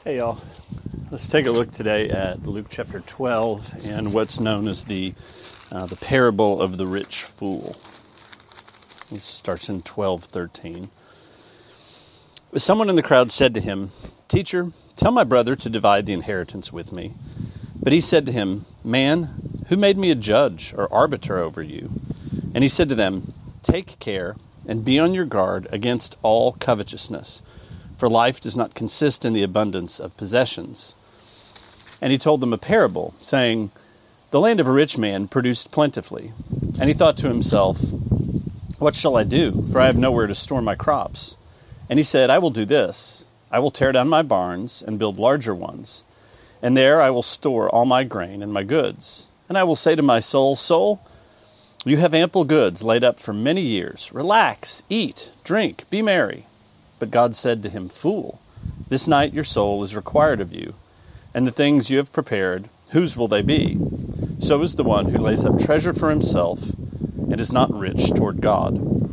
Hey y'all, let's take a look today at Luke chapter 12 and what's known as the parable of the rich fool. This starts in 12:13. Someone in the crowd said to him, "Teacher, tell my brother to divide the inheritance with me." But he said to him, "Man, who made me a judge or arbiter over you?" And he said to them, "Take care and be on your guard against all covetousness. For life does not consist in the abundance of possessions." And he told them a parable, saying, "The land of a rich man produced plentifully. And he thought to himself, 'What shall I do? For I have nowhere to store my crops.' And he said, 'I will do this. I will tear down my barns and build larger ones. And there I will store all my grain and my goods. And I will say to my soul, Soul, you have ample goods laid up for many years. Relax, eat, drink, be merry.' But God said to him, 'Fool, this night your soul is required of you, and the things you have prepared, whose will they be? So is the one who lays up treasure for himself and is not rich toward God.'"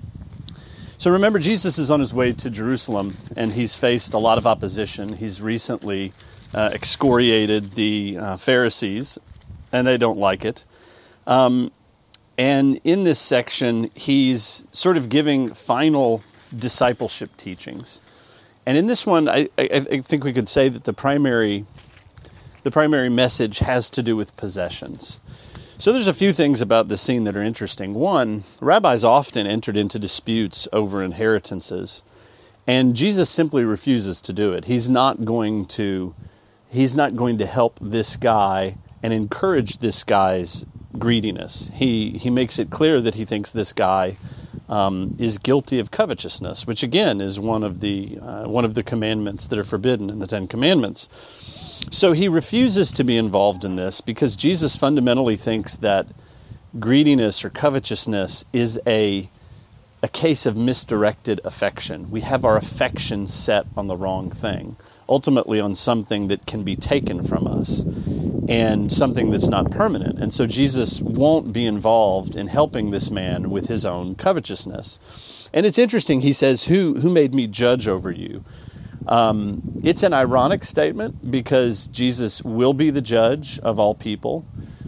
So remember, Jesus is on his way to Jerusalem, and he's faced a lot of opposition. He's recently excoriated the Pharisees, and they don't like it. And in this section, he's sort of giving final discipleship teachings. And in this one, I think we could say that the primary message has to do with possessions. So there's a few things about the scene that are interesting. One, rabbis often entered into disputes over inheritances, and Jesus simply refuses to do it. He's not going to help this guy and encourage this guy's greediness. He makes it clear that he thinks this guy is guilty of covetousness, which again is one of the commandments that are forbidden in the Ten Commandments. So he refuses to be involved in this because Jesus fundamentally thinks that greediness or covetousness is a case of misdirected affection. We have our affection set on the wrong thing, ultimately on something that can be taken from us and something that's not permanent. And so Jesus won't be involved in helping this man with his own covetousness. And it's interesting, he says, who made me judge over you? It's an ironic statement because Jesus will be the judge of all people.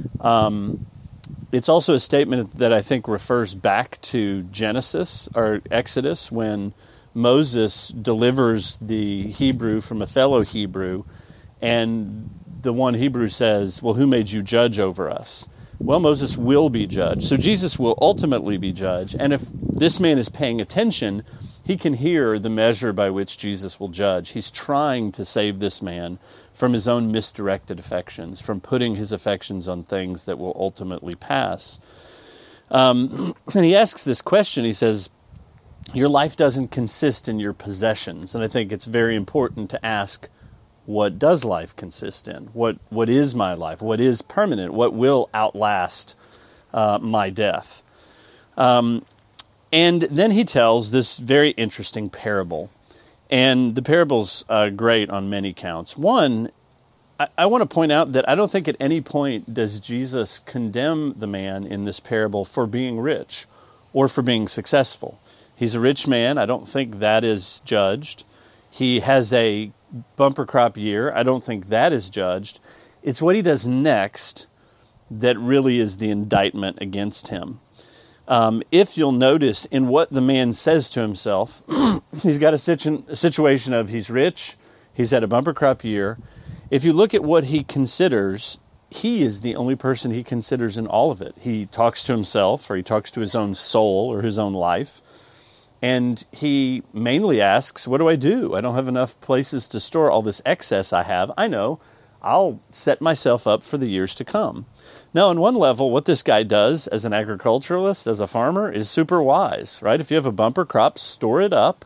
It's also a statement that I think refers back to Genesis or Exodus when Moses delivers the Hebrew from a fellow Hebrew, and the one Hebrew says, "Well, who made you judge over us?" Well, Moses will be judged. So Jesus will ultimately be judged. And if this man is paying attention, he can hear the measure by which Jesus will judge. He's trying to save this man from his own misdirected affections, from putting his affections on things that will ultimately pass. And he asks this question. He says, your life doesn't consist in your possessions. And I think it's very important to ask, what does life consist in? What is my life? What is permanent? What will outlast my death? And then he tells this very interesting parable. And the parable's great on many counts. One, I want to point out that I don't think at any point does Jesus condemn the man in this parable for being rich or for being successful. He's a rich man. I don't think that is judged. He has a bumper crop year. I don't think that is judged. It's what he does next that really is the indictment against him. If you'll notice in what the man says to himself, he's got a situation of he's rich, he's had a bumper crop year. If you look at what he considers, he is the only person he considers in all of it. He talks to himself, or he talks to his own soul or his own life. And he mainly asks, what do? I don't have enough places to store all this excess I have. I know, I'll set myself up for the years to come. Now, on one level, what this guy does as an agriculturalist, as a farmer, is super wise, right? If you have a bumper crop, store it up.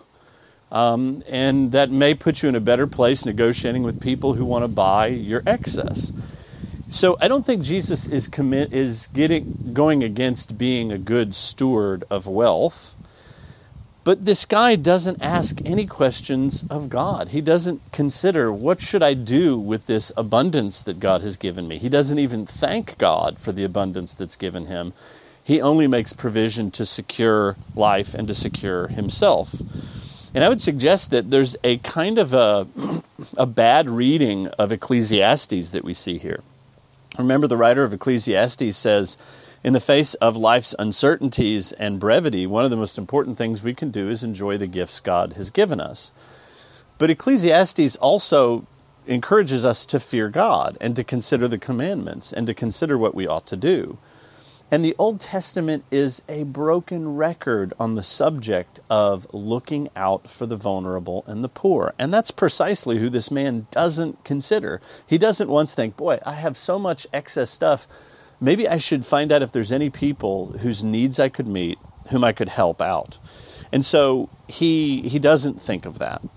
And that may put you in a better place negotiating with people who want to buy your excess. So I don't think Jesus is going against being a good steward of wealth. But this guy doesn't ask any questions of God. He doesn't consider, what should I do with this abundance that God has given me? He doesn't even thank God for the abundance that's given him. He only makes provision to secure life and to secure himself. And I would suggest that there's a kind of a bad reading of Ecclesiastes that we see here. Remember, the writer of Ecclesiastes says, in the face of life's uncertainties and brevity, one of the most important things we can do is enjoy the gifts God has given us. But Ecclesiastes also encourages us to fear God and to consider the commandments and to consider what we ought to do. And the Old Testament is a broken record on the subject of looking out for the vulnerable and the poor. And that's precisely who this man doesn't consider. He doesn't once think, boy, I have so much excess stuff. Maybe I should find out if there's any people whose needs I could meet, whom I could help out. And so he doesn't think of that.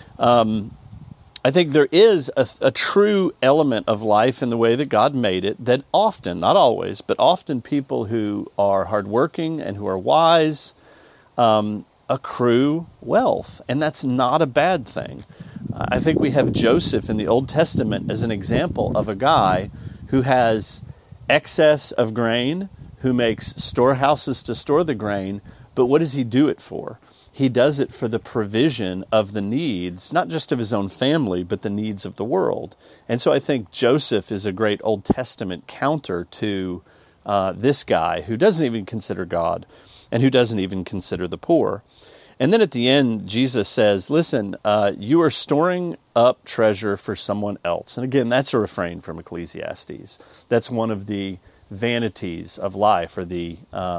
I think there is a true element of life in the way that God made it that often, not always, but often people who are hardworking and who are wise accrue wealth. And that's not a bad thing. I think we have Joseph in the Old Testament as an example of a guy who has excess of grain, who makes storehouses to store the grain, but what does he do it for? He does it for the provision of the needs, not just of his own family, but the needs of the world. And so I think Joseph is a great Old Testament counter to this guy who doesn't even consider God and who doesn't even consider the poor. And then at the end, Jesus says, listen, you are storing up treasure for someone else. And again, that's a refrain from Ecclesiastes. That's one of the vanities of life, or the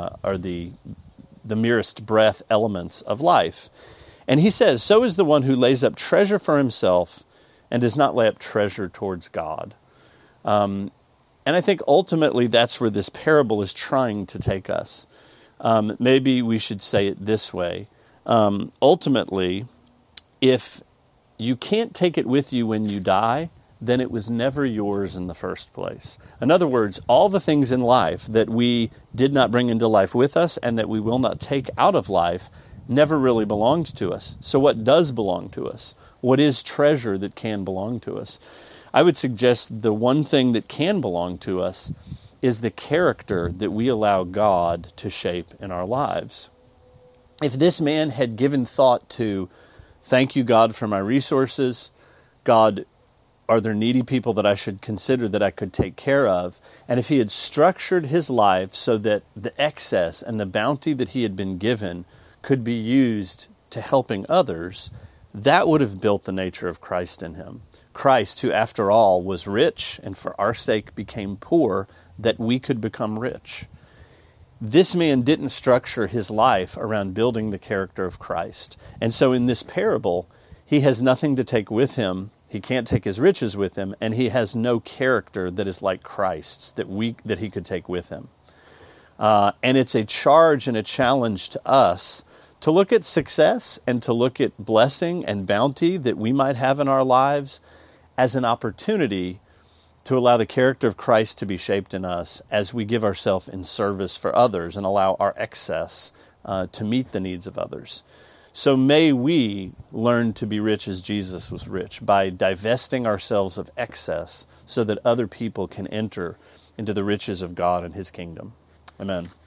merest breath elements of life. And he says, so is the one who lays up treasure for himself and does not lay up treasure towards God. And I think ultimately that's where this parable is trying to take us. Maybe we should say it this way. Ultimately, if you can't take it with you when you die, then it was never yours in the first place. In other words, all the things in life that we did not bring into life with us and that we will not take out of life never really belonged to us. So what does belong to us? What is treasure that can belong to us? I would suggest the one thing that can belong to us is the character that we allow God to shape in our lives. If this man had given thought to, thank you, God, for my resources, God, are there needy people that I should consider that I could take care of? And if he had structured his life so that the excess and the bounty that he had been given could be used to helping others, that would have built the nature of Christ in him. Christ, who after all was rich and for our sake became poor, that we could become rich. This man didn't structure his life around building the character of Christ. And so in this parable, he has nothing to take with him. He can't take his riches with him, and he has no character that is like Christ's that he could take with him. And it's a charge and a challenge to us to look at success and to look at blessing and bounty that we might have in our lives as an opportunity to allow the character of Christ to be shaped in us as we give ourselves in service for others and allow our excess to meet the needs of others. So may we learn to be rich as Jesus was rich by divesting ourselves of excess so that other people can enter into the riches of God and his kingdom. Amen.